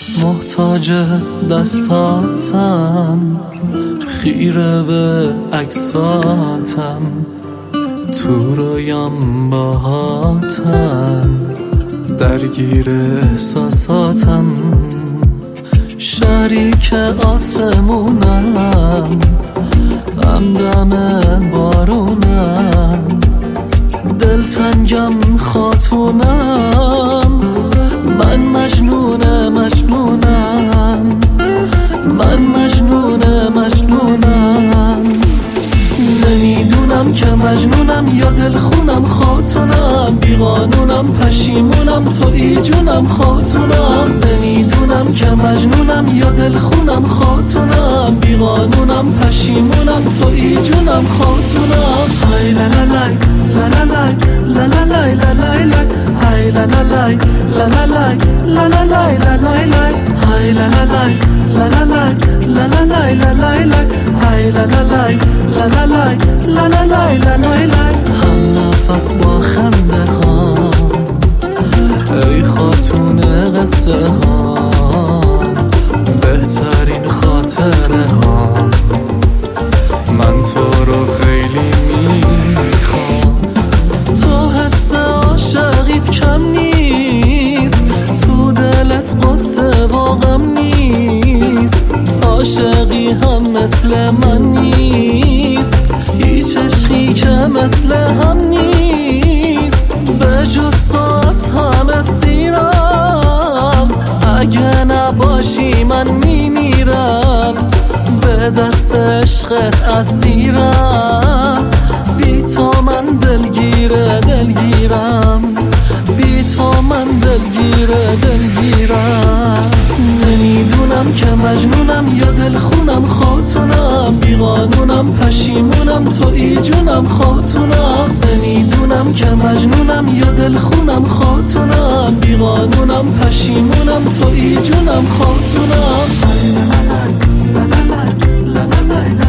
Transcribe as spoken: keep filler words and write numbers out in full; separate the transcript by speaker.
Speaker 1: محتاج دستاتم، خیره به عکساتم، تو رویام باهاتم، درگیر احساساتم، شریک آسمونم، همدم بارونم، دلتنگم خاتونم، من مجنون مجنونم، من مجنون مجنونم، نمیدونم که مجنونم یا دلخونم خاتونم، بیقانونم پشیمونم تویی جونم خاتونم، نمیدونم که مجنونم یا دلخونم خاتونم، بیقانونم پشیمونم تویی جونم خاتونم. های لا لا لای لا لا لای لا لا لای لا لای لای های لا لا لای لا لا لای لا لا لای لا لای لای های لا لا لای لا لا لای لا لا لای لا لای لای های لا لا لای لا لا لای لا لا لای لا لای لای. هم نفس با خنده ها ای خاتون قصه ها، بهترین خاطره ها، من تو رو خیلی میخوام. تو حس عاشقیت کم نیست، تو دلت قصه و غم نیست، عاشقی هم مثل من نیست، هیچ عشقی که مثل هم نیست، به جز ساز همه سیرم، اگه نباشی من میمیرم، به دست عشقت اسیرم، بی تو من دلگیره دلگیرم، بی تو من دلگیره دلگیرم، نمیدونم که مجنونم یا دلخونم خاتونم، بیقانونم پشیمونم تویی جونم خاتونم، نمیدونم که مجنونم یا دلخونم خاتونم، بیقانونم پشیمونم تویی جونم خاتونم. لا لا لا لا لا لا لا لا لا.